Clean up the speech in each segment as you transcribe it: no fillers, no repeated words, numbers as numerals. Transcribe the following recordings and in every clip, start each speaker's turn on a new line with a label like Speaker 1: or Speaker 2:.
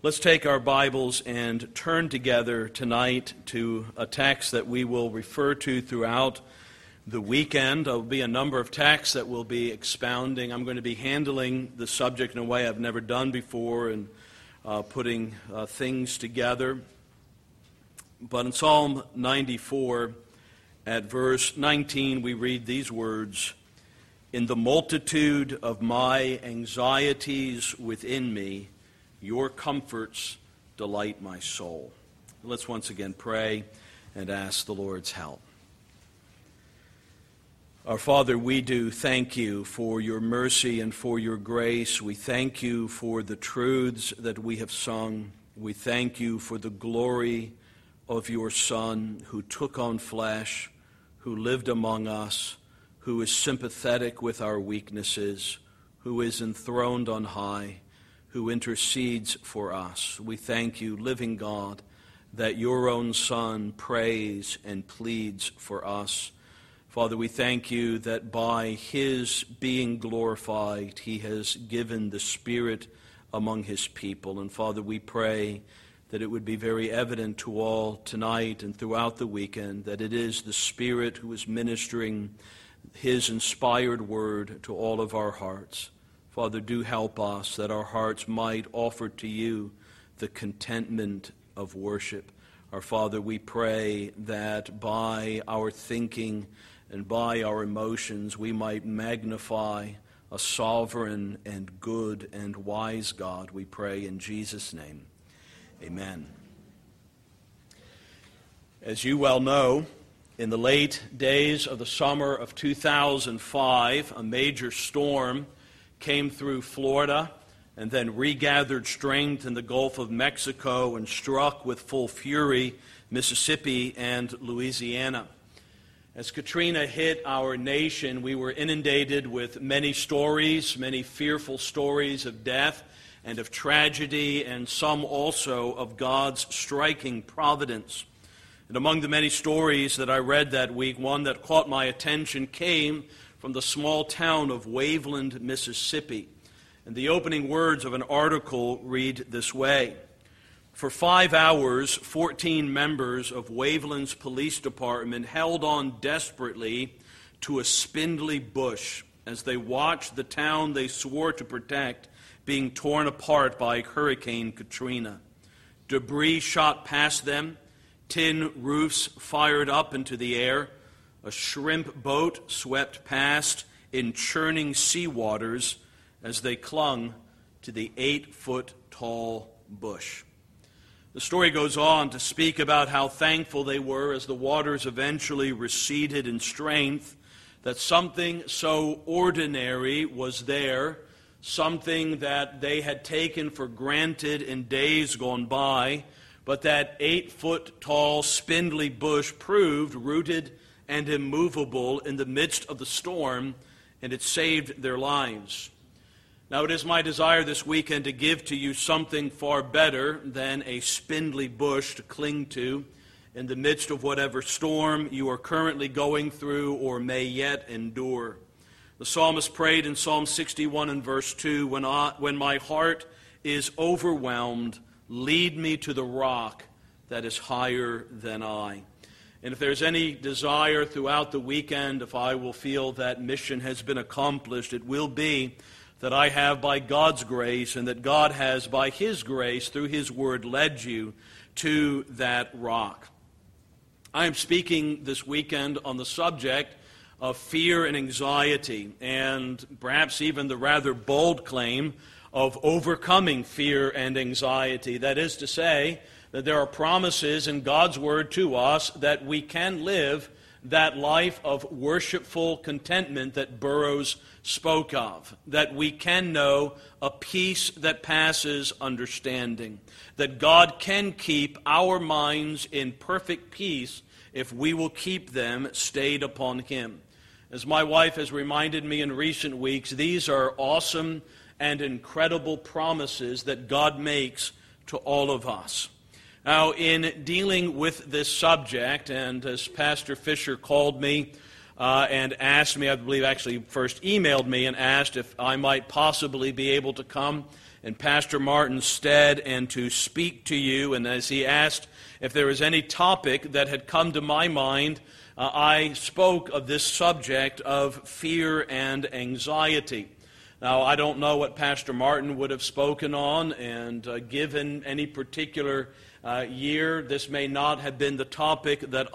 Speaker 1: Let's take our Bibles and turn together tonight to a text that we will refer to throughout the weekend. There will be a number of texts that we'll be expounding. I'm going to be handling the subject in a way I've never done before and putting things together. But in Psalm 94, at verse 19, we read these words, "In the multitude of my anxieties within me, your comforts delight my soul." Let's once again pray and ask the Lord's help. Our Father, we do thank you for your mercy and for your grace. We thank you for the truths that we have sung. We thank you for the glory of your Son who took on flesh, who lived among us, who is sympathetic with our weaknesses, who is enthroned on high, who intercedes for us. We thank you, living God, that your own Son prays and pleads for us. Father, we thank you that by his being glorified, he has given the Spirit among his people. And Father, we pray that it would be very evident to all tonight and throughout the weekend that it is the Spirit who is ministering his inspired word to all of our hearts. Father, do help us that our hearts might offer to you the contentment of worship. Our Father, we pray that by our thinking and by our emotions we might magnify a sovereign and good and wise God. We pray in Jesus' name. Amen. As you well know, in the late days of the summer of 2005, a major storm came through Florida and then regathered strength in the Gulf of Mexico and struck with full fury Mississippi and Louisiana. As Katrina hit our nation, we were inundated with many stories, many fearful stories of death and of tragedy, and some also of God's striking providence. And among the many stories that I read that week, one that caught my attention came from the small town of Waveland, Mississippi. And the opening words of an article read this way: "For 5 hours, 14 members of Waveland's police department held on desperately to a spindly bush as they watched the town they swore to protect being torn apart by Hurricane Katrina. Debris shot past them, tin roofs fired up into the air, a shrimp boat swept past in churning sea waters as they clung to the 8-foot-tall bush." The story goes on to speak about how thankful they were as the waters eventually receded in strength, that something so ordinary was there, something that they had taken for granted in days gone by, but that 8-foot-tall spindly bush proved rooted and immovable in the midst of the storm, and it saved their lives. Now, it is my desire this weekend to give to you something far better than a spindly bush to cling to in the midst of whatever storm you are currently going through or may yet endure. The psalmist prayed in Psalm 61 and verse 2, when my heart is overwhelmed, lead me to the rock that is higher than I. And if there's any desire throughout the weekend, if I will feel that mission has been accomplished, it will be that I have, by God's grace, and that God has, by his grace, through his word, led you to that rock. I am speaking this weekend on the subject of fear and anxiety, and perhaps even the rather bold claim of overcoming fear and anxiety. That is to say, that there are promises in God's word to us that we can live that life of worshipful contentment that Burroughs spoke of, that we can know a peace that passes understanding, that God can keep our minds in perfect peace if we will keep them stayed upon him. As my wife has reminded me in recent weeks, these are awesome and incredible promises that God makes to all of us. Now, in dealing with this subject, and as Pastor Fisher called me and asked me, I believe actually first emailed me and asked if I might possibly be able to come in Pastor Martin's stead and to speak to you. And as he asked if there was any topic that had come to my mind, I spoke of this subject of fear and anxiety. Now, I don't know what Pastor Martin would have spoken on, and given any particular year, this may not have been the topic that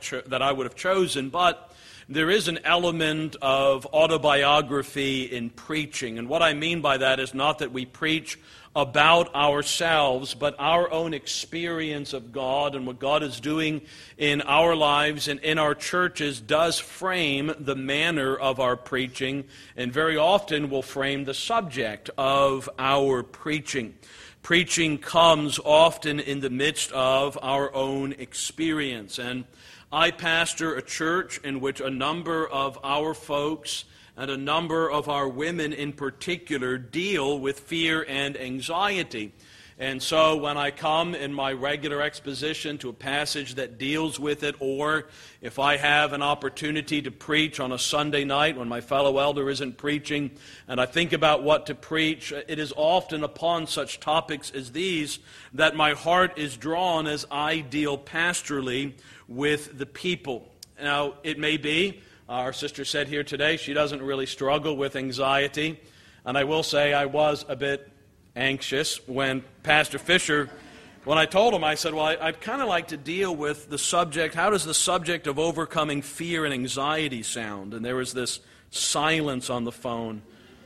Speaker 1: I would have chosen, but there is an element of autobiography in preaching. And what I mean by that is not that we preach about ourselves, but our own experience of God and what God is doing in our lives and in our churches does frame the manner of our preaching, and very often will frame the subject of our preaching. Preaching comes often in the midst of our own experience. And I pastor a church in which a number of our folks and a number of our women in particular deal with fear and anxiety. And so when I come in my regular exposition to a passage that deals with it, or if I have an opportunity to preach on a Sunday night when my fellow elder isn't preaching, and I think about what to preach, it is often upon such topics as these that my heart is drawn as I deal pastorally with the people. Now, it may be, our sister said here today, she doesn't really struggle with anxiety. And I will say I was a bit anxious when Pastor Fisher, when I told him, I said, well, I'd kind of like to deal with the subject, how does the subject of overcoming fear and anxiety sound? And there was this silence on the phone.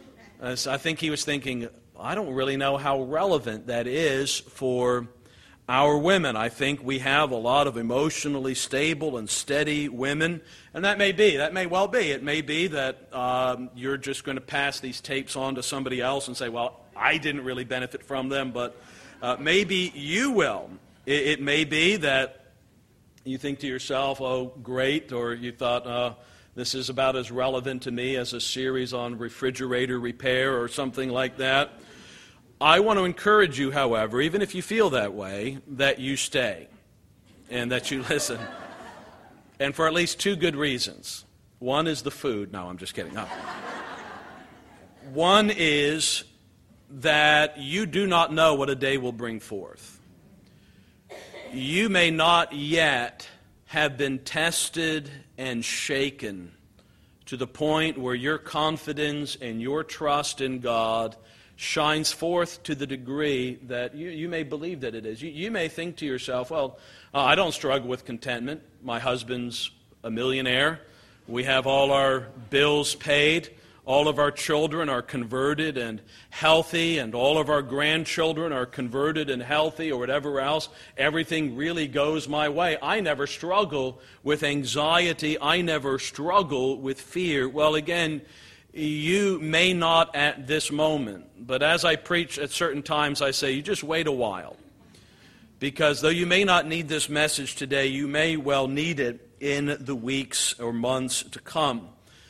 Speaker 1: I think he was thinking, I don't really know how relevant that is for our women. I think we have a lot of emotionally stable and steady women, and that may well be. It may be that you're just going to pass these tapes on to somebody else and say, well, I didn't really benefit from them, but maybe you will. It may be that you think to yourself, oh, great, or you thought, this is about as relevant to me as a series on refrigerator repair or something like that. I want to encourage you, however, even if you feel that way, that you stay and that you listen. And for at least two good reasons. One is the food. No, I'm just kidding. No. One is that you do not know what a day will bring forth. You may not yet have been tested and shaken to the point where your confidence and your trust in God shines forth to the degree that you may believe that it is. You may think to yourself, well, I don't struggle with contentment. My husband's a millionaire. We have all our bills paid. All of our children are converted and healthy, and all of our grandchildren are converted and healthy, or whatever else. Everything really goes my way. I never struggle with anxiety. I never struggle with fear. Well, again, you may not at this moment, but as I preach at certain times, I say, you just wait a while. Because though you may not need this message today, you may well need it in the weeks or months to come.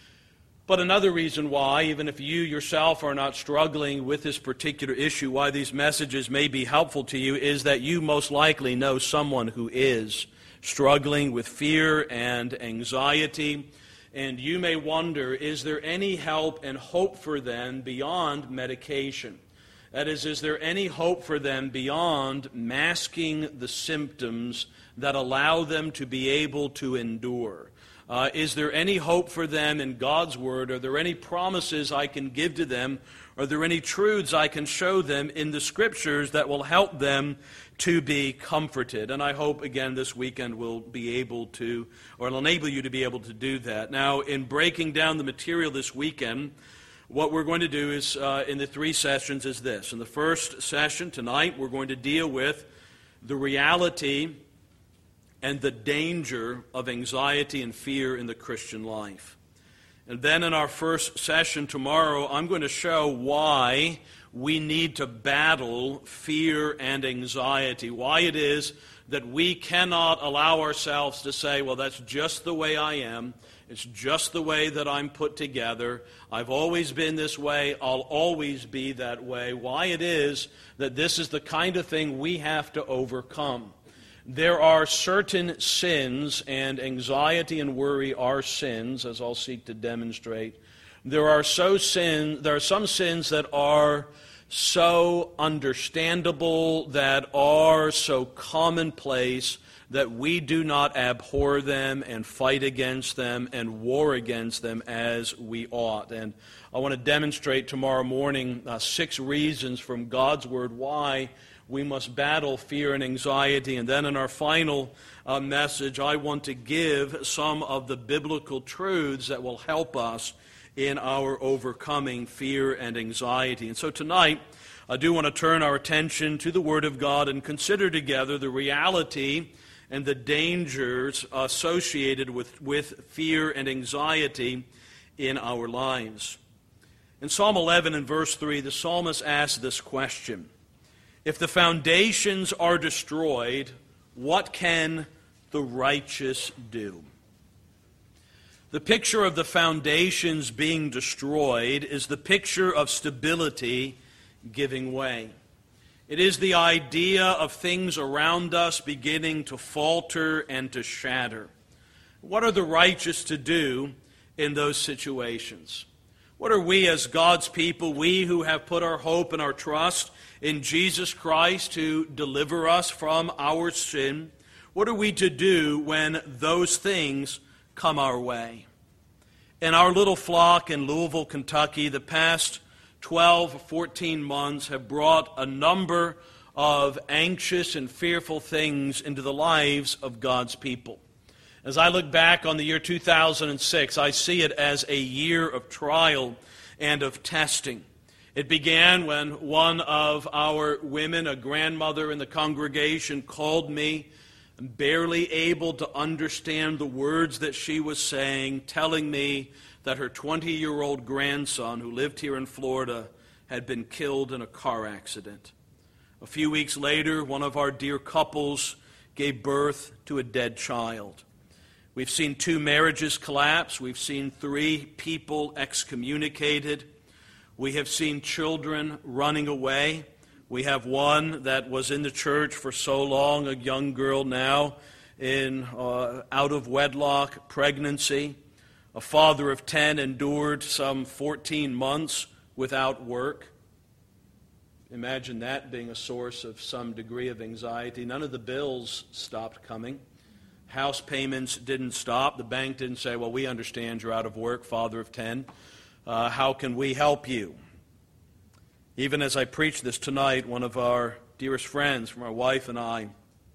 Speaker 1: But another reason why, even if you yourself are not struggling with this particular issue, why these messages may be helpful to you is that you most likely know someone who is struggling with fear and anxiety. And you may wonder, is there any help and hope for them beyond medication? That is there any hope for them beyond masking the symptoms that allow them to be able to endure? Is there any hope for them in God's Word? Are there any promises I can give to them? Are there any truths I can show them in the Scriptures that will help them to be comforted? And I hope, again, this weekend will be able to, or it'll enable you to be able to do that. Now, in breaking down the material this weekend, what we're going to do is, in the three sessions, is this. In the first session tonight, we're going to deal with the reality and the danger of anxiety and fear in the Christian life. And then in our first session tomorrow, I'm going to show why we need to battle fear and anxiety, why it is that we cannot allow ourselves to say, well, that's just the way I am. It's just the way that I'm put together. I've always been this way. I'll always be that way. Why it is that this is the kind of thing we have to overcome. There are certain sins, and anxiety and worry are sins, as I'll seek to demonstrate. There are some sins that are so understandable, that are so commonplace, that we do not abhor them and fight against them and war against them as we ought. And I want to demonstrate tomorrow morning 6 reasons from God's Word why we must battle fear and anxiety. And then in our final message, I want to give some of the biblical truths that will help us in our overcoming fear and anxiety. And so tonight, I do want to turn our attention to the Word of God and consider together the reality and the dangers associated with fear and anxiety in our lives. In Psalm 11 and verse 3, the psalmist asks this question: if the foundations are destroyed, what can the righteous do? The picture of the foundations being destroyed is the picture of stability giving way. It is the idea of things around us beginning to falter and to shatter. What are the righteous to do in those situations? What are we as God's people, we who have put our hope and our trust in Jesus Christ to deliver us from our sin, what are we to do when those things come our way? In our little flock in Louisville, Kentucky, the past 12, 14 months have brought a number of anxious and fearful things into the lives of God's people. As I look back on the year 2006, I see it as a year of trial and of testing. It began when one of our women, a grandmother in the congregation, called me, barely able to understand the words that she was saying, telling me that her 20-year-old grandson, who lived here in Florida, had been killed in a car accident. A few weeks later, one of our dear couples gave birth to a dead child. We've seen 2 marriages collapse. We've seen 3 people excommunicated. We have seen children running away. We have one that was in the church for so long, a young girl now in out of wedlock pregnancy. A father of 10 endured some 14 months without work. Imagine that being a source of some degree of anxiety. None of the bills stopped coming. House payments didn't stop. The bank didn't say, well, we understand you're out of work, father of 10. How can we help you? Even as I preach this tonight, one of our dearest friends from our wife and I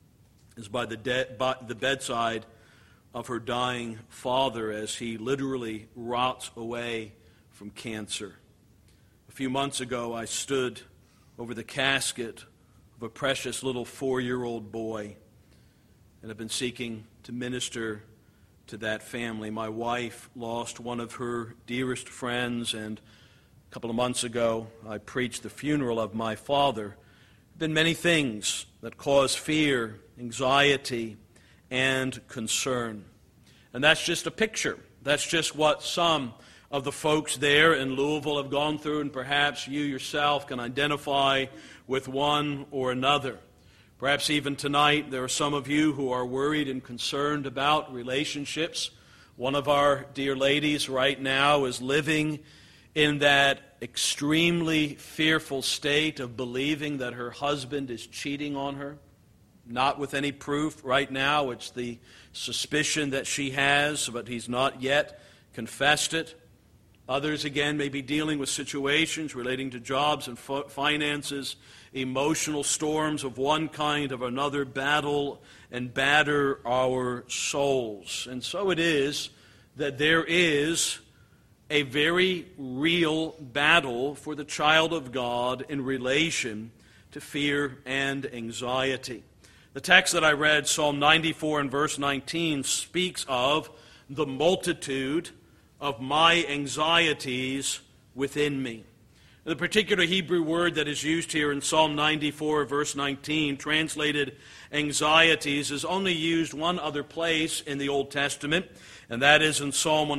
Speaker 1: is by the bedside of her dying father as he literally rots away from cancer. A few months ago, I stood over the casket of a precious little 4-year-old boy and have been seeking to minister to that family. My wife lost one of her dearest friends, and a couple of months ago, I preached the funeral of my father. There have been many things that cause fear, anxiety, and concern. And that's just a picture. That's just what some of the folks there in Louisville have gone through, and perhaps you yourself can identify with one or another. Perhaps even tonight there are some of you who are worried and concerned about relationships. One of our dear ladies right now is living in that extremely fearful state of believing that her husband is cheating on her. Not with any proof right now. It's the suspicion that she has, but he's not yet confessed it. Others, again, may be dealing with situations relating to jobs and finances, emotional storms of one kind or another battle and batter our souls. And so it is that there is a very real battle for the child of God in relation to fear and anxiety. The text that I read, Psalm 94 and verse 19, speaks of the multitude of my anxieties within me. The particular Hebrew word that is used here in Psalm 94, verse 19, translated anxieties, is only used one other place in the Old Testament, and that is in Psalm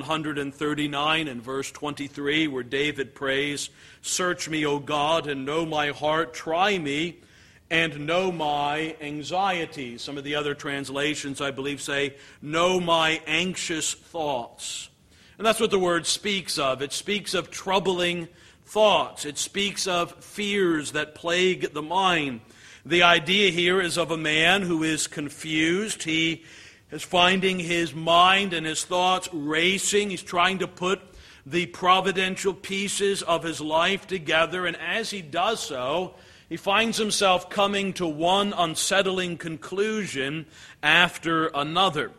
Speaker 1: 139 and verse 23, where David prays, "Search me, O God, and know my heart. Try me, and know my anxieties." Some of the other translations, I believe, say, "Know my anxious thoughts." And that's what the word speaks of. It speaks of troubling thoughts. It speaks of fears that plague the mind. The idea here is of a man who is confused. He is finding his mind and his thoughts racing. He's trying to put the providential pieces of his life together, and as he does so, he finds himself coming to one unsettling conclusion after another.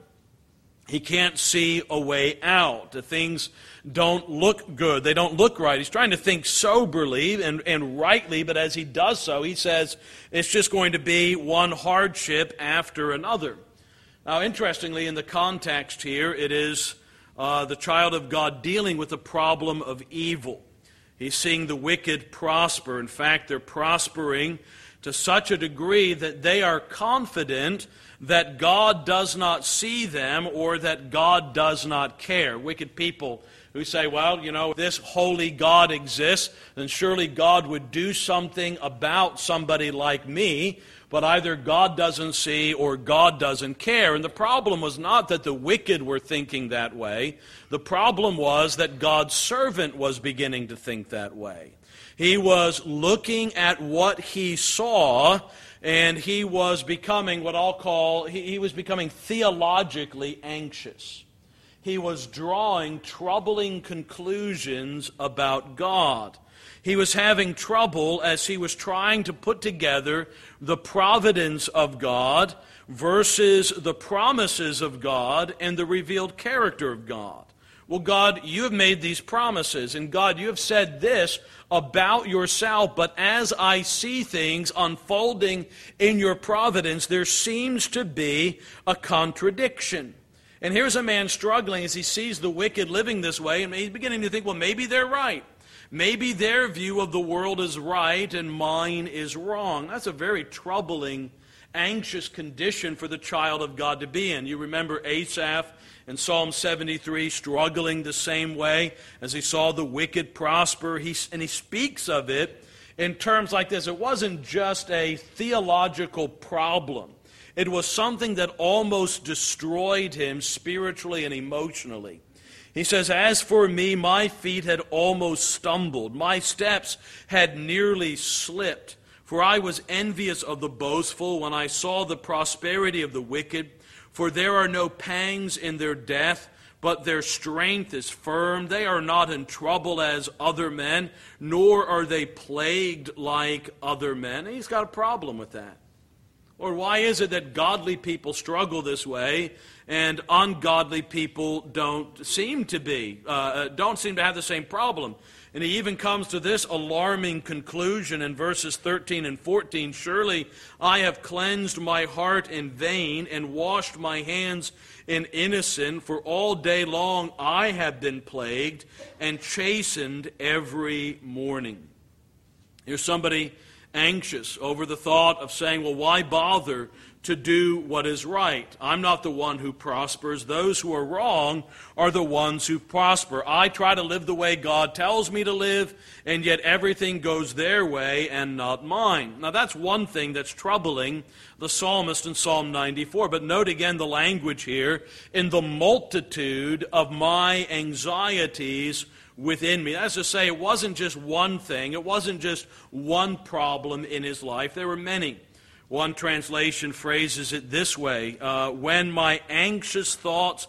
Speaker 1: He can't see a way out. The things don't look good. They don't look right. He's trying to think soberly and rightly, but as he does so, he says it's just going to be one hardship after another. Now, interestingly, in the context here, it is the child of God dealing with the problem of evil. He's seeing the wicked prosper. In fact, they're prospering to such a degree that they are confident that God does not see them or that God does not care. Wicked people who say, well, if this holy God exists, then surely God would do something about somebody like me, but either God doesn't see or God doesn't care. And the problem was not that the wicked were thinking that way. The problem was that God's servant was beginning to think that way. He was looking at what he saw, and he was becoming what I'll call, he was becoming theologically anxious. He was drawing troubling conclusions about God. He was having trouble as he was trying to put together the providence of God versus the promises of God and the revealed character of God. Well, God, you have made these promises, and God, you have said this about yourself, but as I see things unfolding in your providence, there seems to be a contradiction. And here's a man struggling as he sees the wicked living this way, and he's beginning to think, well, maybe they're right. Maybe their view of the world is right and mine is wrong. That's a very troubling, anxious condition for the child of God to be in. You remember Asaph in Psalm 73 struggling the same way as he saw the wicked prosper. And he speaks of it in terms like this. It wasn't just a theological problem. It was something that almost destroyed him spiritually and emotionally. He says, as for me, my feet had almost stumbled. My steps had nearly slipped. For I was envious of the boastful when I saw the prosperity of the wicked. For there are no pangs in their death, but their strength is firm. They are not in trouble as other men, nor are they plagued like other men. And he's got a problem with that. Or why is it that godly people struggle this way and ungodly people don't seem to have the same problem? And he even comes to this alarming conclusion in verses 13 and 14. Surely I have cleansed my heart in vain and washed my hands in innocence, for all day long I have been plagued and chastened every morning. Here's somebody anxious over the thought of saying, well, why bother to do what is right? I'm not the one who prospers. Those who are wrong are the ones who prosper. I try to live the way God tells me to live, and yet everything goes their way and not mine. Now that's one thing that's troubling the psalmist in Psalm 94. But note again the language here, in the multitude of my anxieties within me. That's to say, it wasn't just one thing. It wasn't just one problem in his life. There were many. One translation phrases it this way, when my anxious thoughts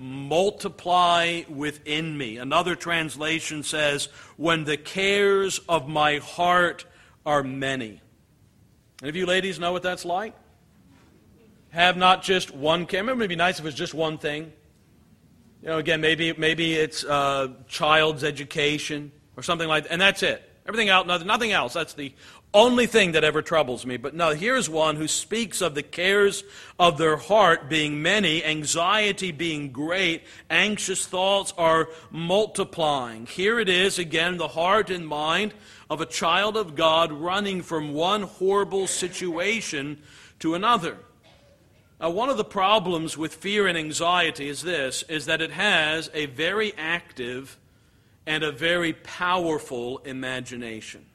Speaker 1: multiply within me. Another translation says, when the cares of my heart are many. Any of you ladies know what that's like? Have not just one care. Remember, it would be nice if it was just one thing. Again, maybe it's child's education or something like that, and that's it. Everything else, nothing else. That's the only thing that ever troubles me. But no, here's one who speaks of the cares of their heart being many, anxiety being great, anxious thoughts are multiplying. Here it is, again, the heart and mind of a child of God running from one horrible situation to another. Now, one of the problems with fear and anxiety is that it has a very active and a very powerful imagination.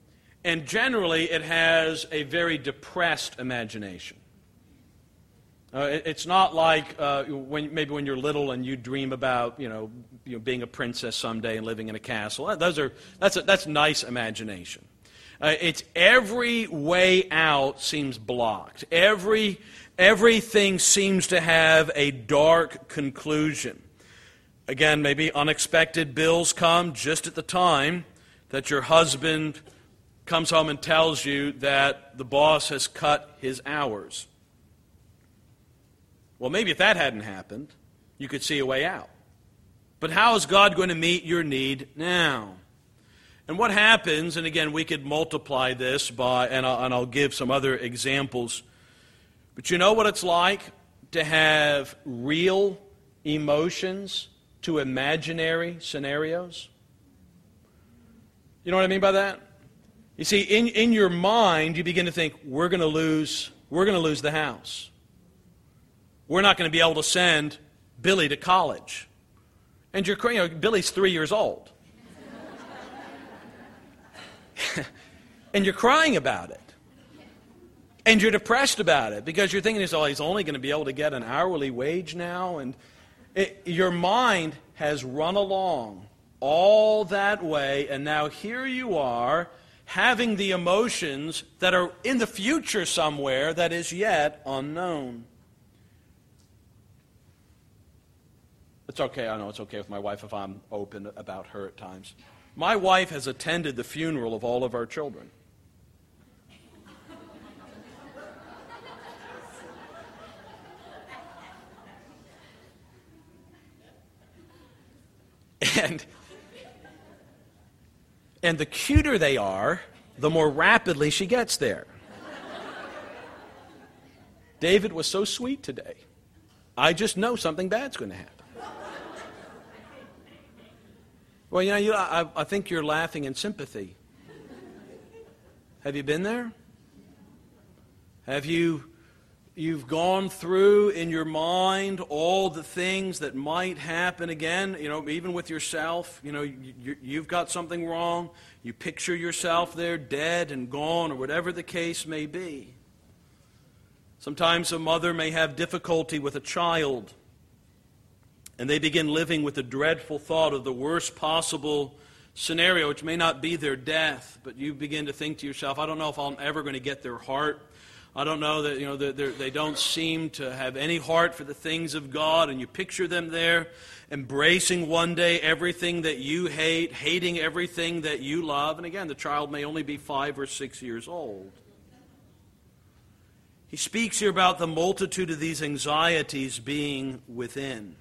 Speaker 1: And generally, it has a very depressed imagination. It's not like when you're little and you dream about being a princess someday and living in a castle. That's nice imagination. It's every way out seems blocked. Everything seems to have a dark conclusion. Again, maybe unexpected bills come just at the time that your husband comes home and tells you that the boss has cut his hours. Well, maybe if that hadn't happened, you could see a way out. But how is God going to meet your need now? And what happens, and again, we could multiply this by, and I'll give some other examples, but you know what it's like to have real emotions to imaginary scenarios? You know what I mean by that? You see, in your mind, you begin to think, we're going to lose the house. We're not going to be able to send Billy to college. And Billy's 3 years old. And you're crying about it. And you're depressed about it because you're thinking, he's only going to be able to get an hourly wage now. And your mind has run along all that way, and now here you are having the emotions that are in the future somewhere that is yet unknown. It's okay, I know it's okay with my wife if I'm open about her at times. My wife has attended the funeral of all of our children. And the cuter they are, the more rapidly she gets there. David was so sweet today. I just know something bad's going to happen. Well, I think you're laughing in sympathy. Have you been there? You've gone through in your mind all the things that might happen again, even with yourself. You've got something wrong. You picture yourself there dead and gone or whatever the case may be. Sometimes a mother may have difficulty with a child, and they begin living with the dreadful thought of the worst possible scenario, which may not be their death, but you begin to think to yourself, I don't know if I'm ever going to get their heart. I don't know that they don't seem to have any heart for the things of God, and you picture them there embracing one day everything that you hate, hating everything that you love. And again, the child may only be 5 or 6 years old. He speaks here about the multitude of these anxieties being within.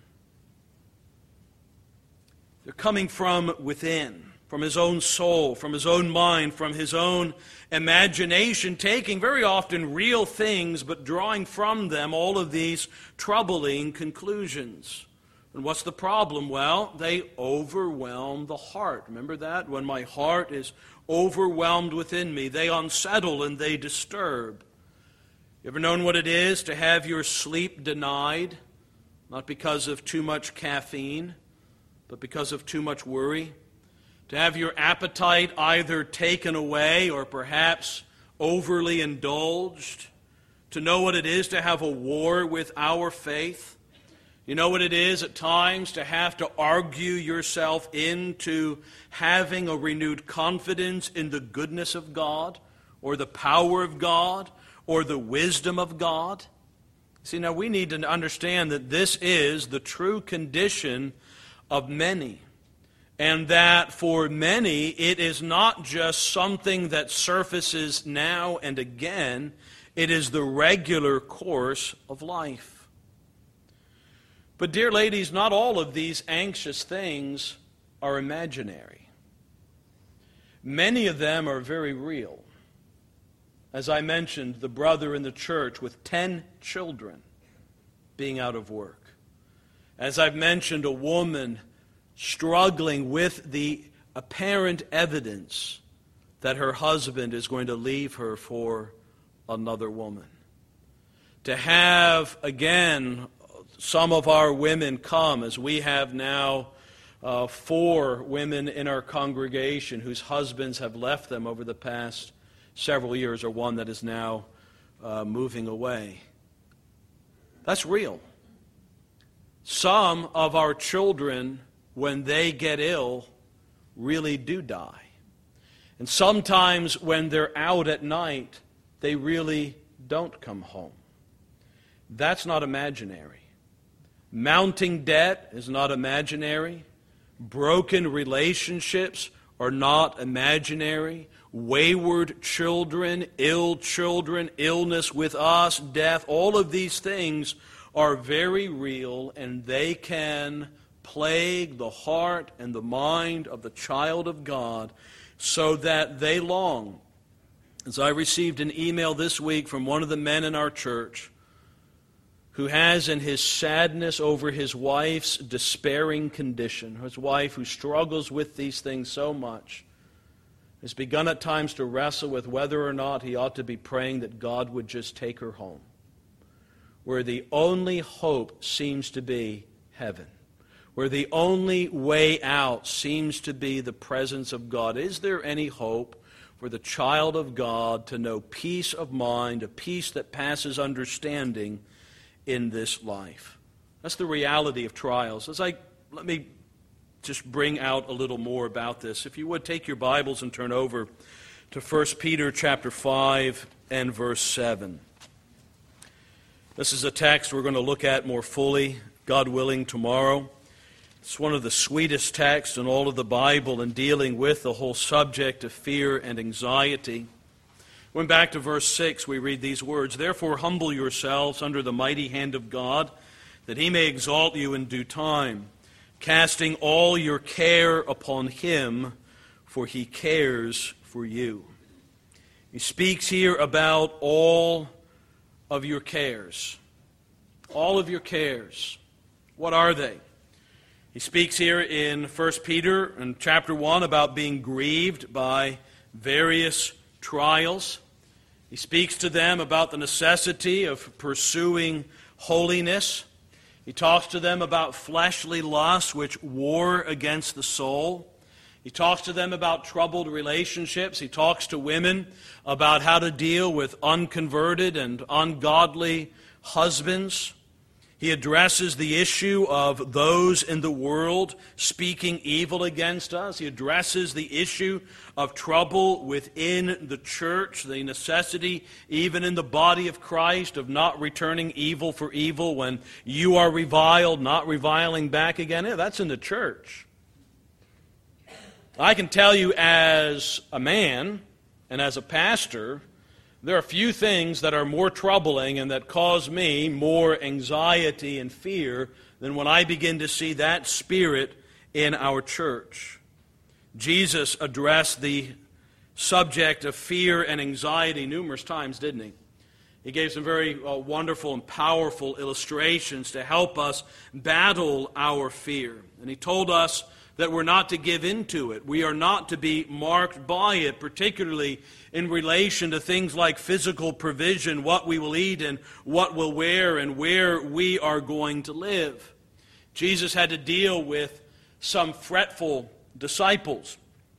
Speaker 1: They're coming from within, from his own soul, from his own mind, from his own imagination, taking very often real things, but drawing from them all of these troubling conclusions. And what's the problem? Well, they overwhelm the heart. Remember that? When my heart is overwhelmed within me, they unsettle and they disturb. You ever known what it is to have your sleep denied? Not because of too much caffeine, but because of too much worry. To have your appetite either taken away or perhaps overly indulged. To know what it is to have a war with our faith. You know what it is at times to have to argue yourself into having a renewed confidence in the goodness of God, or the power of God, or the wisdom of God. See, now we need to understand that this is the true condition of many. And that for many, it is not just something that surfaces now and again. It is the regular course of life. But dear ladies, not all of these anxious things are imaginary. Many of them are very real. As I mentioned, the brother in the church with 10 children being out of work. As I've mentioned, a woman struggling with the apparent evidence that her husband is going to leave her for another woman. To have, again, some of our women come, as we have now 4 women in our congregation whose husbands have left them over the past several years, or one that is now moving away. That's real. Some of our children, when they get ill, really do die. And sometimes when they're out at night, they really don't come home. That's not imaginary. Mounting debt is not imaginary. Broken relationships are not imaginary. Wayward children, illness with us, death, all of these things are very real, and they can plague the heart and the mind of the child of God so that they long. As I received an email this week from one of the men in our church who has, in his sadness over his wife's despairing condition, his wife who struggles with these things so much, has begun at times to wrestle with whether or not he ought to be praying that God would just take her home, where the only hope seems to be heaven, where the only way out seems to be the presence of God. Is there any hope for the child of God to know peace of mind, a peace that passes understanding in this life? That's the reality of trials. Let me just bring out a little more about this. If you would, take your Bibles and turn over to 1 Peter chapter 5 and verse 7. This is a text we're going to look at more fully, God willing, tomorrow. It's one of the sweetest texts in all of the Bible in dealing with the whole subject of fear and anxiety. Going back to verse 6, we read these words, "Therefore humble yourselves under the mighty hand of God, that he may exalt you in due time, casting all your care upon him, for he cares for you." He speaks here about all of your cares. All of your cares. What are they? He speaks here in 1 Peter in chapter 1 about being grieved by various trials. He speaks to them about the necessity of pursuing holiness. He talks to them about fleshly lusts which war against the soul. He talks to them about troubled relationships. He talks to women about how to deal with unconverted and ungodly husbands. He addresses the issue of those in the world speaking evil against us. He addresses the issue of trouble within the church, the necessity even in the body of Christ of not returning evil for evil when you are reviled, not reviling back again. Yeah, that's in the church. I can tell you as a man and as a pastor, there are few things that are more troubling and that cause me more anxiety and fear than when I begin to see that spirit in our church. Jesus addressed the subject of fear and anxiety numerous times, didn't he? He gave some very wonderful and powerful illustrations to help us battle our fear. And he told us that we're not to give into it. We are not to be marked by it, particularly in relation to things like physical provision, what we will eat and what we'll wear and where we are going to live. Jesus had to deal with some fretful disciples.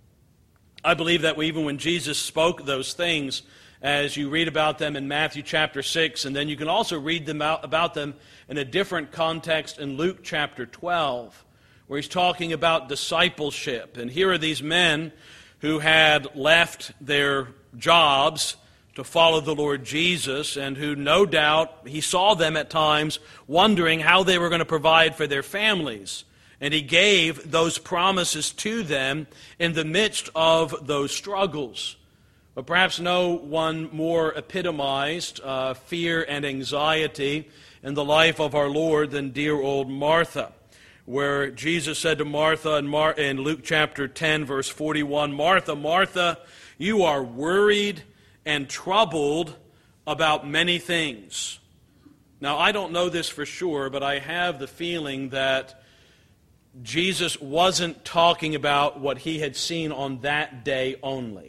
Speaker 1: I believe that even when Jesus spoke those things, as you read about them in Matthew chapter 6, and then you can also read them about them in a different context in Luke chapter 12, where he's talking about discipleship. And here are these men who had left their jobs to follow the Lord Jesus, and who no doubt he saw them at times wondering how they were going to provide for their families. And he gave those promises to them in the midst of those struggles. But perhaps no one more epitomized fear and anxiety in the life of our Lord than dear old Martha, where Jesus said to Martha in Luke chapter 10, verse 41, "Martha, Martha, you are worried and troubled about many things." Now, I don't know this for sure, but I have the feeling that Jesus wasn't talking about what he had seen on that day only.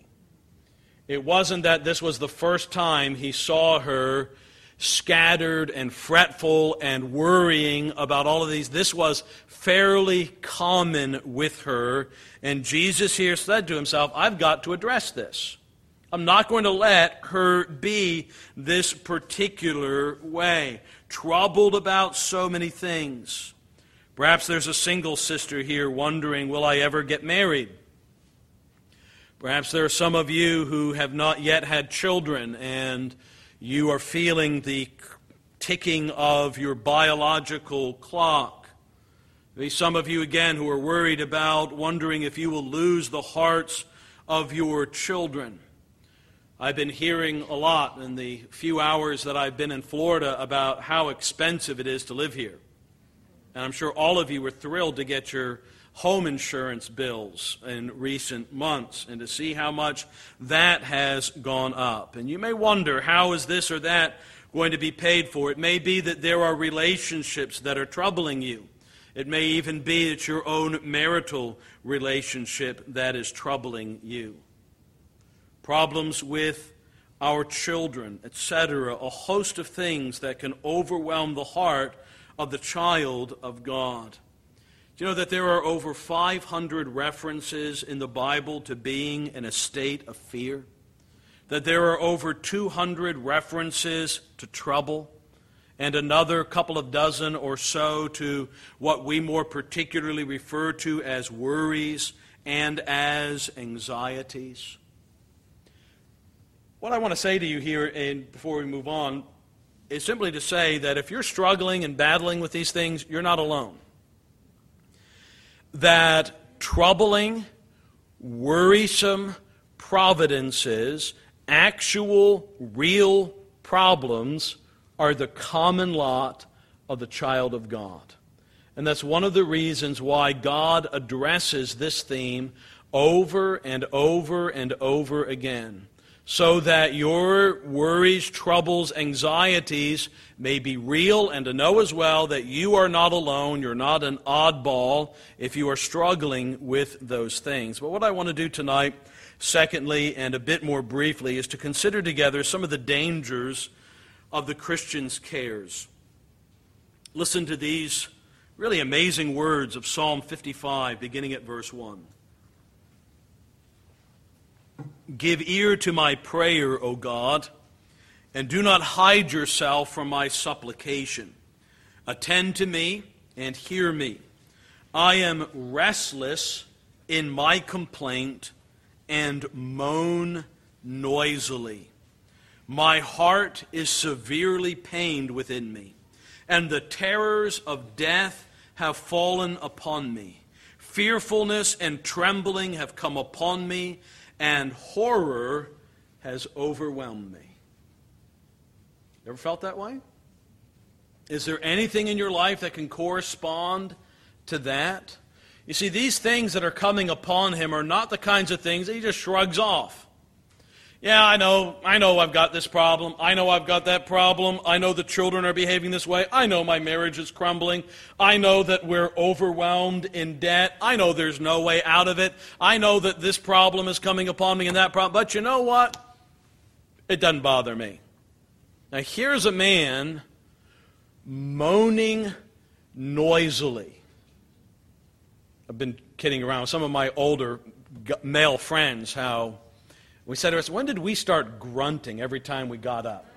Speaker 1: It wasn't that this was the first time he saw her scattered and fretful and worrying about all of these. This was fairly common with her, and Jesus here said to himself, I've got to address this. I'm not going to let her be this particular way, troubled about so many things. Perhaps there's a single sister here wondering, will I ever get married? Perhaps there are some of you who have not yet had children and you are feeling the ticking of your biological clock. Maybe some of you again who are worried about, wondering if you will lose the hearts of your children. I've been hearing a lot in the few hours that I've been in Florida about how expensive it is to live here. And I'm sure all of you were thrilled to get your home insurance bills in recent months and to see how much that has gone up. And you may wonder, how is this or that going to be paid for? It may be that there are relationships that are troubling you. It may even be it's your own marital relationship that is troubling you. Problems with our children, etc., a host of things that can overwhelm the heart of the child of God. Do you know that there are over 500 references in the Bible to being in a state of fear? That there are over 200 references to trouble, and another couple of dozen or so to what we more particularly refer to as worries and as anxieties. What I want to say to you here, and before we move on, is simply to say that if you're struggling and battling with these things, you're not alone. That troubling, worrisome providences, actual, real problems are the common lot of the child of God. And that's one of the reasons why God addresses this theme over and over and over again, so that your worries, troubles, anxieties may be real, and to know as well that you are not alone, you're not an oddball if you are struggling with those things. But what I want to do tonight, secondly, and a bit more briefly, is to consider together some of the dangers of the Christian's cares. Listen to these really amazing words of Psalm 55, beginning at verse 1. Give ear to my prayer, O God, and do not hide yourself from my supplication. Attend to me and hear me. I am restless in my complaint and moan noisily. My heart is severely pained within me, and the terrors of death have fallen upon me. Fearfulness and trembling have come upon me, and horror has overwhelmed me. Ever felt that way? Is there anything in your life that can correspond to that? You see, these things that are coming upon him are not the kinds of things that he just shrugs off. Yeah, I know I've got this problem. I know I've got that problem. I know the children are behaving this way. I know my marriage is crumbling. I know that we're overwhelmed in debt. I know there's no way out of it. I know that this problem is coming upon me and that problem. But you know what? It doesn't bother me. Now here's a man moaning noisily. I've been kidding around with some of my older male friends how we said to us, when did we start grunting every time we got up?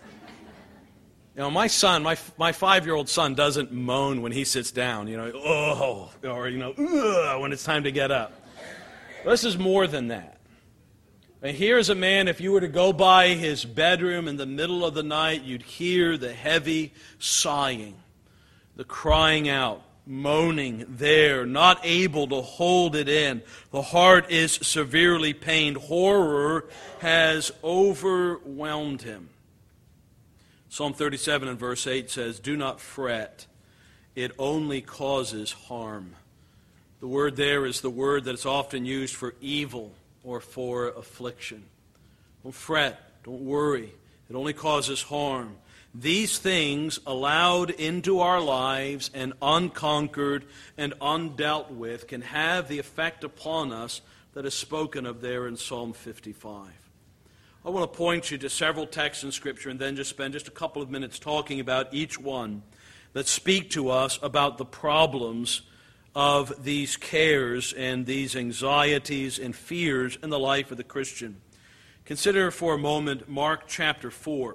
Speaker 1: You know, my son, my 5-year-old son doesn't moan when he sits down, oh, or, ugh, when it's time to get up. This is more than that. And here's a man, if you were to go by his bedroom in the middle of the night, you'd hear the heavy sighing, the crying out, moaning there, not able to hold it in. The heart is severely pained. Horror has overwhelmed him. Psalm 37 and verse 8 says, do not fret. It only causes harm. The word there is the word that's often used for evil or for affliction. Don't fret. Don't worry. It only causes harm. These things allowed into our lives and unconquered and undealt with can have the effect upon us that is spoken of there in Psalm 55. I want to point you to several texts in Scripture and then just spend just a couple of minutes talking about each one that speak to us about the problems of these cares and these anxieties and fears in the life of the Christian. Consider for a moment Mark chapter 4.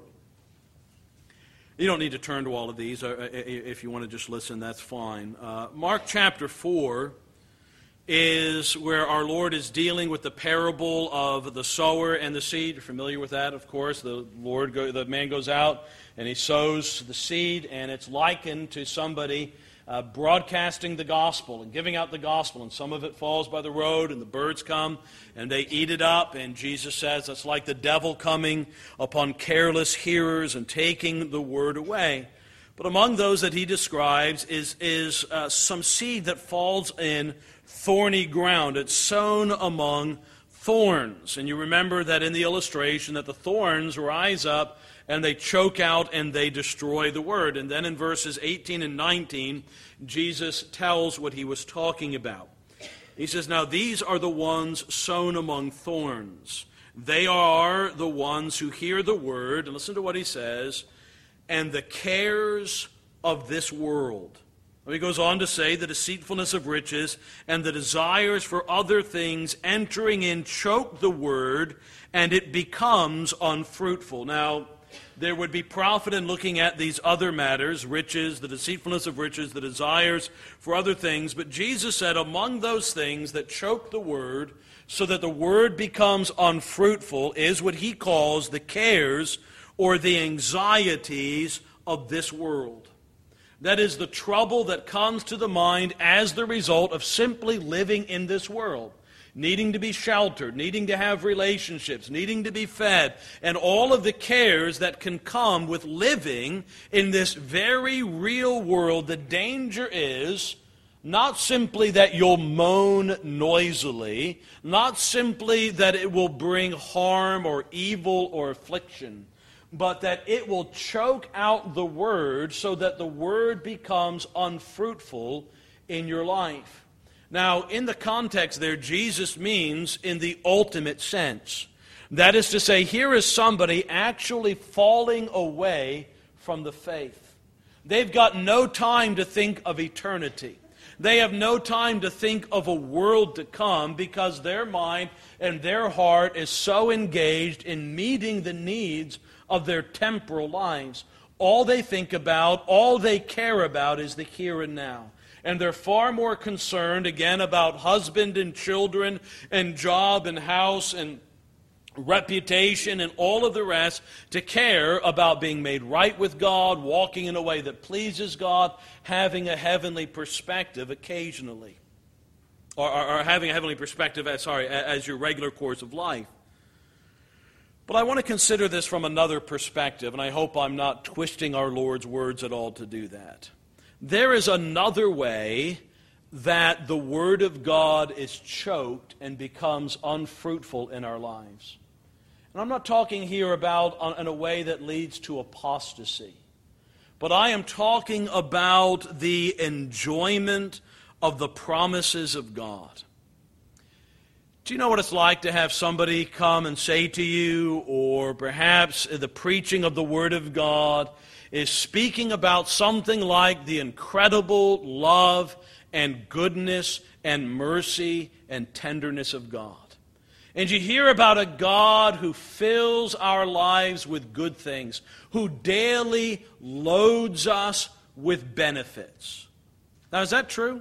Speaker 1: You don't need to turn to all of these. If you want to just listen, that's fine. Mark chapter 4 is where our Lord is dealing with the parable of the sower and the seed. You're familiar with that, of course. The man goes out and he sows the seed, and it's likened to somebody broadcasting the gospel and giving out the gospel, and some of it falls by the road, and the birds come and they eat it up, and Jesus says that's like the devil coming upon careless hearers and taking the word away. But among those that he describes is some seed that falls in thorny ground. It's sown among thorns. And you remember that in the illustration that the thorns rise up and they choke out and they destroy the word. And then in verses 18 and 19, Jesus tells what he was talking about. He says, now these are the ones sown among thorns. They are the ones who hear the word, and listen to what he says, and the cares of this world. He goes on to say, the deceitfulness of riches and the desires for other things entering in choke the word, and it becomes unfruitful. Now, there would be profit in looking at these other matters, riches, the deceitfulness of riches, the desires for other things. But Jesus said among those things that choke the word so that the word becomes unfruitful is what he calls the cares or the anxieties of this world. That is the trouble that comes to the mind as the result of simply living in this world. Needing to be sheltered, needing to have relationships, needing to be fed, and all of the cares that can come with living in this very real world. The danger is not simply that you'll moan noisily, not simply that it will bring harm or evil or affliction, but that it will choke out the word so that the word becomes unfruitful in your life. Now, in the context there, Jesus means in the ultimate sense. That is to say, here is somebody actually falling away from the faith. They've got no time to think of eternity. They have no time to think of a world to come because their mind and their heart is so engaged in meeting the needs of their temporal lives. All they think about, all they care about is the here and now. And they're far more concerned, again, about husband and children and job and house and reputation and all of the rest, to care about being made right with God, walking in a way that pleases God, having a heavenly perspective occasionally. Or having a heavenly perspective, as your regular course of life. But I want to consider this from another perspective, and I hope I'm not twisting our Lord's words at all to do that. There is another way that the Word of God is choked and becomes unfruitful in our lives. And I'm not talking here about in a way that leads to apostasy, but I am talking about the enjoyment of the promises of God. Do you know what it's like to have somebody come and say to you, or perhaps the preaching of the Word of God is speaking about something like the incredible love and goodness and mercy and tenderness of God. And you hear about a God who fills our lives with good things, who daily loads us with benefits. Now, is that true?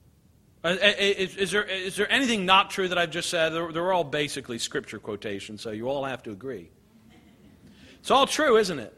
Speaker 1: Is there anything not true that I've just said? They're all basically scripture quotations, so you all have to agree. It's all true, isn't it?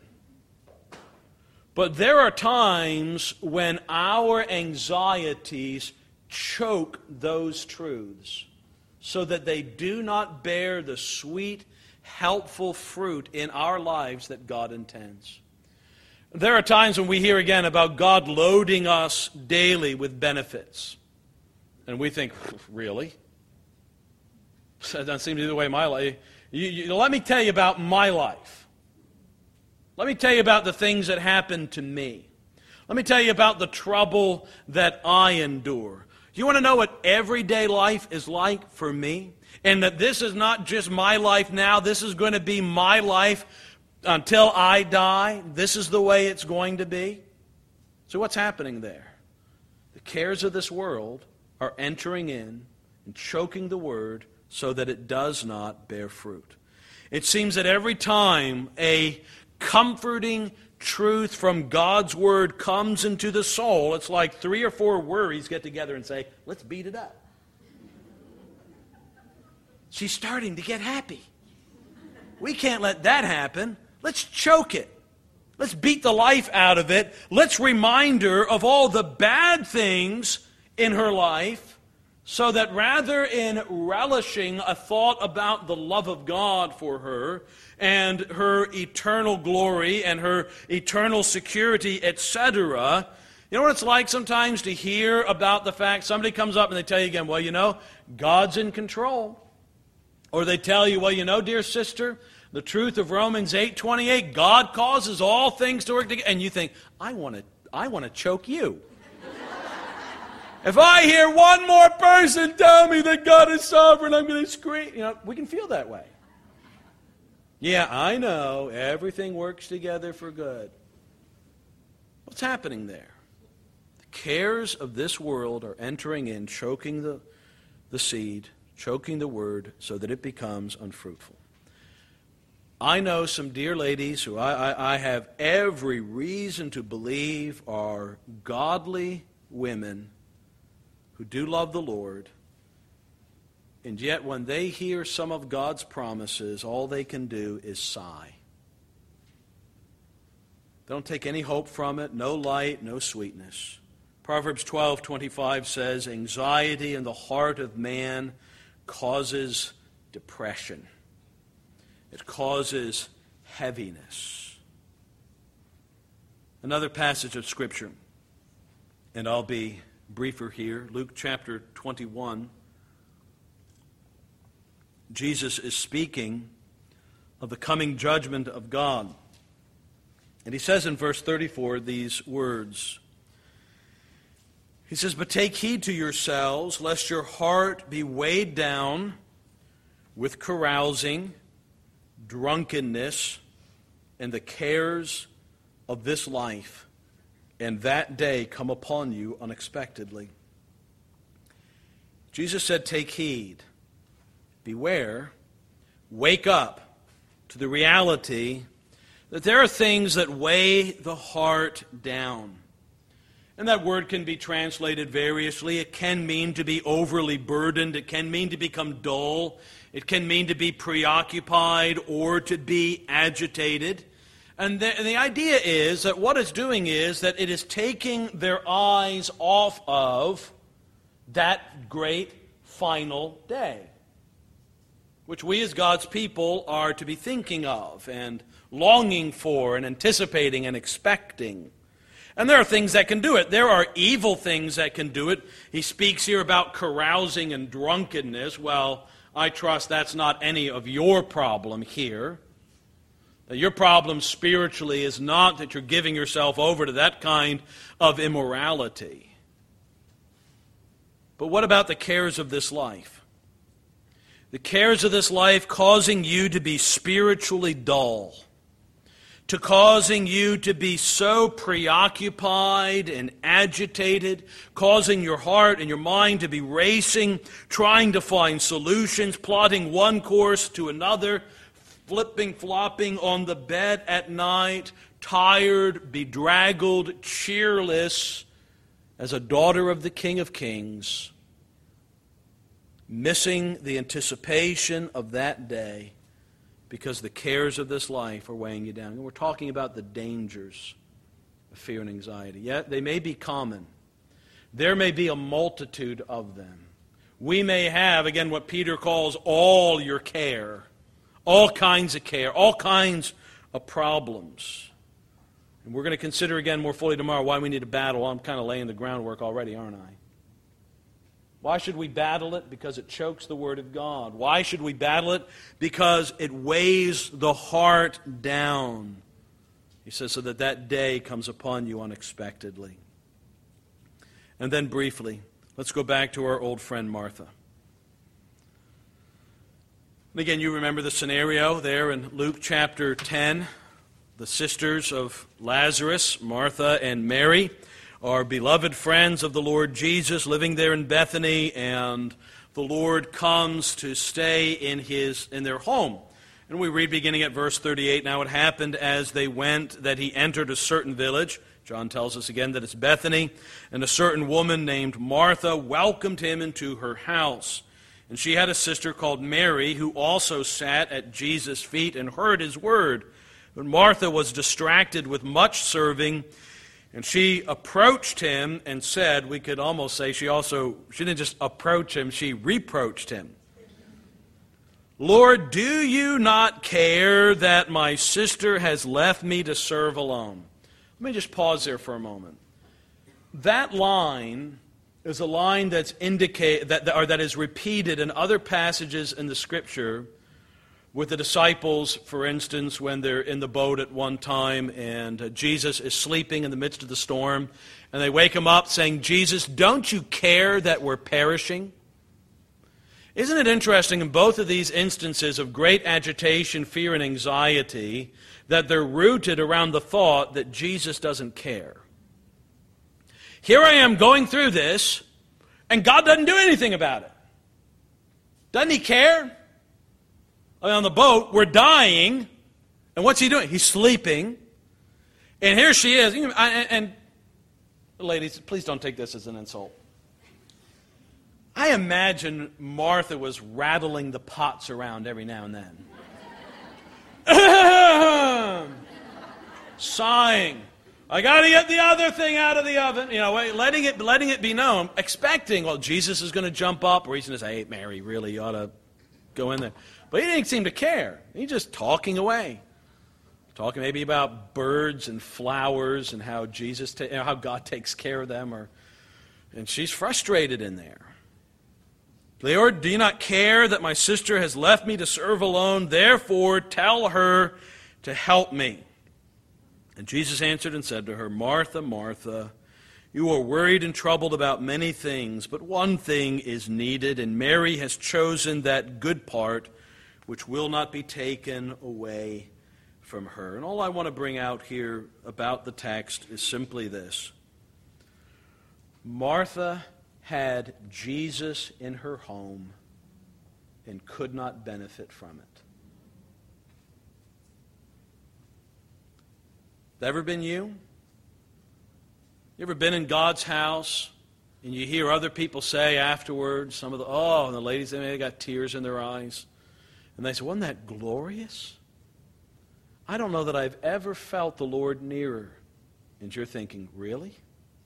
Speaker 1: But there are times when our anxieties choke those truths so that they do not bear the sweet, helpful fruit in our lives that God intends. There are times when we hear again about God loading us daily with benefits. And we think, really? That doesn't seem to be the way my life. Let me tell you about my life. Let me tell you about the things that happened to me. Let me tell you about the trouble that I endure. Do you want to know what everyday life is like for me? And that this is not just my life now. This is going to be my life until I die. This is the way it's going to be. So what's happening there? The cares of this world are entering in and choking the word so that it does not bear fruit. It seems that every time a comforting truth from God's Word comes into the soul, it's like 3 or 4 worries get together and say, let's beat it up. She's starting to get happy. We can't let that happen. Let's choke it. Let's beat the life out of it. Let's remind her of all the bad things in her life, so that rather in relishing a thought about the love of God for her and her eternal glory and her eternal security, etc., you know what it's like sometimes to hear about the fact somebody comes up and they tell you again, well, you know, God's in control. Or they tell you, well, you know, dear sister, the truth of Romans 8:28, God causes all things to work together. And you think, I want to choke you. If I hear one more person tell me that God is sovereign, I'm going to scream. You know, we can feel that way. Yeah, I know. Everything works together for good. What's happening there? The cares of this world are entering in, choking the seed, choking the word, so that it becomes unfruitful. I know some dear ladies who I have every reason to believe are godly women who do love the Lord, and yet when they hear some of God's promises, all they can do is sigh. They don't take any hope from it, no light, no sweetness. Proverbs 12:25 says, anxiety in the heart of man causes depression. It causes heaviness. Another passage of Scripture, and I'll be briefer here, Luke chapter 21. Jesus is speaking of the coming judgment of God. And he says in verse 34 these words. He says, but take heed to yourselves, lest your heart be weighed down with carousing, drunkenness, and the cares of this life, and that day come upon you unexpectedly. Jesus said, take heed, beware, wake up to the reality that there are things that weigh the heart down. And that word can be translated variously. It can mean to be overly burdened. It can mean to become dull. It can mean to be preoccupied or to be agitated. And the idea is that what it's doing is that it is taking their eyes off of that great final day, which we as God's people are to be thinking of and longing for and anticipating and expecting. And there are things that can do it. There are evil things that can do it. He speaks here about carousing and drunkenness. Well, I trust that's not any of your problem here. That your problem spiritually is not that you're giving yourself over to that kind of immorality. But what about the cares of this life? The cares of this life causing you to be spiritually dull, to causing you to be so preoccupied and agitated, causing your heart and your mind to be racing, trying to find solutions, plotting one course to another, flopping on the bed at night, tired, bedraggled, cheerless, as a daughter of the King of Kings, missing the anticipation of that day, because the cares of this life are weighing you down. And we're talking about the dangers of fear and anxiety. Yet they may be common. There may be a multitude of them. We may have, again, what Peter calls all your care, all kinds of care, all kinds of problems. And we're going to consider again more fully tomorrow why we need to battle. I'm kind of laying the groundwork already, aren't I? Why should we battle it? Because it chokes the Word of God. Why should we battle it? Because it weighs the heart down. He says, so that that day comes upon you unexpectedly. And then briefly, let's go back to our old friend Martha. And again, you remember the scenario there in Luke chapter 10. The sisters of Lazarus, Martha and Mary, are beloved friends of the Lord Jesus living there in Bethany, and the Lord comes to stay in their home. And we read beginning at verse 38, "Now it happened as they went that he entered a certain village." John tells us again that it's Bethany. "And a certain woman named Martha welcomed him into her house. And she had a sister called Mary, who also sat at Jesus' feet and heard his word. But Martha was distracted with much serving, and she approached him and said," we could almost say she didn't just approach him, she reproached him. "Lord, do you not care that my sister has left me to serve alone?" Let me just pause there for a moment. That line is a line that is repeated in other passages in the Scripture with the disciples, for instance, when they're in the boat at one time and Jesus is sleeping in the midst of the storm, and they wake him up saying, "Jesus, don't you care that we're perishing?" Isn't it interesting in both of these instances of great agitation, fear, and anxiety that they're rooted around the thought that Jesus doesn't care? Here I am going through this, and God doesn't do anything about it. Doesn't he care? On the boat, we're dying, and what's he doing? He's sleeping, and here she is. And ladies, please don't take this as an insult. I imagine Martha was rattling the pots around every now and then. Sighing. "I got to get the other thing out of the oven." Letting it be known, expecting, well, Jesus is going to jump up, or he's going to say, "Hey, Mary, really, you ought to go in there." But he didn't seem to care. He's just talking away. Talking maybe about birds and flowers and how how God takes care of them. And she's frustrated in there. "Lord, do you not care that my sister has left me to serve alone? Therefore, tell her to help me." And Jesus answered and said to her, "Martha, Martha, you are worried and troubled about many things, but one thing is needed, and Mary has chosen that good part which will not be taken away from her." And all I want to bring out here about the text is simply this. Martha had Jesus in her home and could not benefit from it. That ever been you? You ever been in God's house and you hear other people say afterwards, and the ladies, they got tears in their eyes, and they say, "Wasn't that glorious? I don't know that I've ever felt the Lord nearer." And you're thinking, really?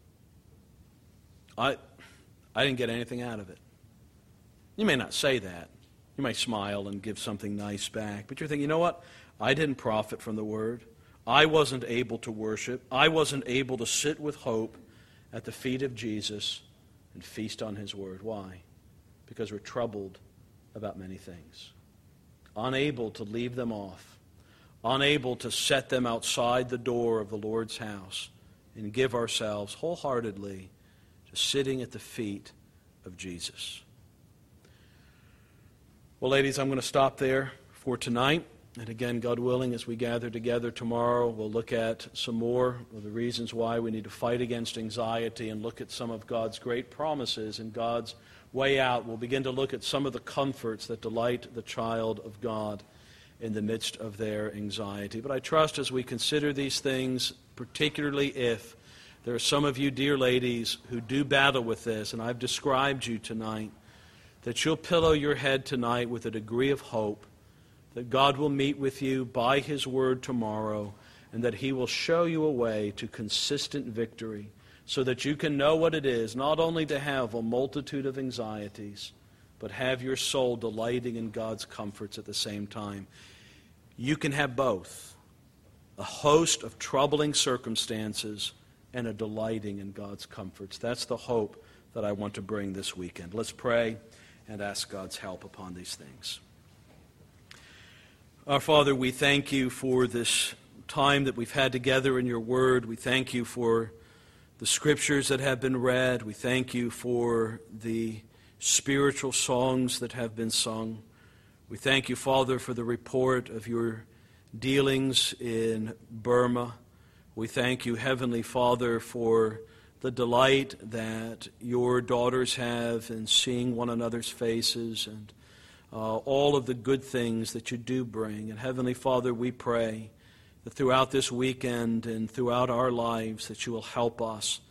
Speaker 1: I didn't get anything out of it. You may not say that. You may smile and give something nice back. But you're thinking, you know what? I didn't profit from the Word. I wasn't able to worship. I wasn't able to sit with hope at the feet of Jesus and feast on His Word. Why? Because we're troubled about many things. Unable to leave them off. Unable to set them outside the door of the Lord's house and give ourselves wholeheartedly to sitting at the feet of Jesus. Well, ladies, I'm going to stop there for tonight. And again, God willing, as we gather together tomorrow, we'll look at some more of the reasons why we need to fight against anxiety and look at some of God's great promises and God's way out. We'll begin to look at some of the comforts that delight the child of God in the midst of their anxiety. But I trust as we consider these things, particularly if there are some of you, dear ladies, who do battle with this, and I've described you tonight, that you'll pillow your head tonight with a degree of hope that God will meet with you by His Word tomorrow, and that He will show you a way to consistent victory so that you can know what it is, not only to have a multitude of anxieties, but have your soul delighting in God's comforts at the same time. You can have both, a host of troubling circumstances and a delighting in God's comforts. That's the hope that I want to bring this weekend. Let's pray and ask God's help upon these things. Our Father, we thank you for this time that we've had together in your Word. We thank you for the Scriptures that have been read. We thank you for the spiritual songs that have been sung. We thank you, Father, for the report of your dealings in Burma. We thank you, Heavenly Father, for the delight that your daughters have in seeing one another's faces and all of the good things that you do bring. And Heavenly Father, we pray that throughout this weekend and throughout our lives that you will help us